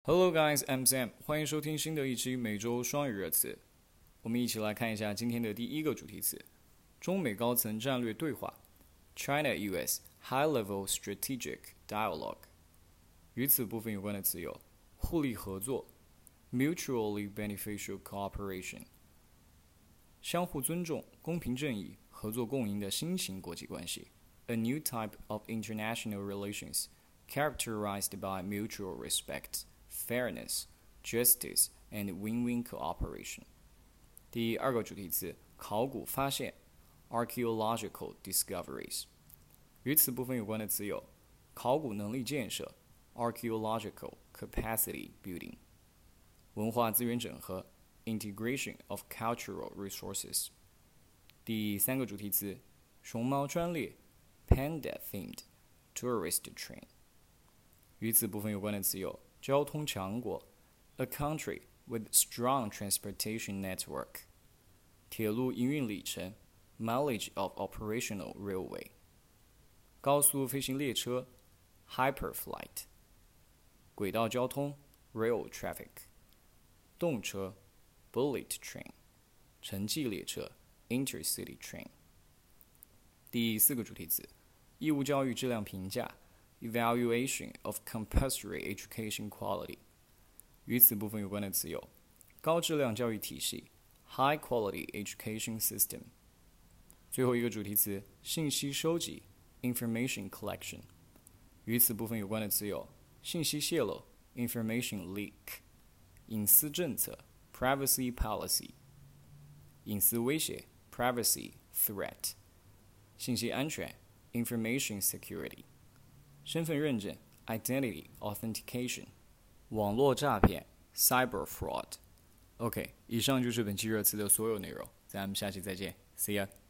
Hello guys, I'm Sam，欢迎收听新的一期每周双语热词。我们一起来看一下今天的第一个主题词：中美高层战略对话 （China-US High-Level Strategic Dialogue）。与此部分有关的词有互利合作 （Mutually Beneficial Cooperation）、相互尊重、公平正义、合作共赢的新型国际关系 （A new type of international relations characterized by mutual respect）。Fairness, justice, and win-win cooperation。第二个主题词：考古发现 （archaeological discoveries）。与此部分有关的词有考古能力建设 （archaeological capacity building）、文化资源整合 （integration of cultural resources）。第三个主题词：熊猫专列 （panda-themed tourist train）。与此部分有关的词有交通强国 a country with strong transportation network， 铁路营运里程 mileage of operational railway， 高速飞行列车 hyperflight， 轨道交通 rail traffic， 动车 bullet train， 城际列车 intercity train。 第四个主题词义务教育质量评价Evaluation of compulsory education quality。 与此部分有关的词有高质量教育体系 High quality education system。 最后一个主题词信息收集 Information collection。 与此部分有关的词有信息泄露 Information leak， 隐私政策 Privacy policy， 隐私威胁 Privacy threat， 信息安全 Information security，身份认证 （Identity Authentication）、网络诈骗 （Cyber Fraud）。OK， 以上就是本期热词的所有内容，咱们下期再见 ，See ya。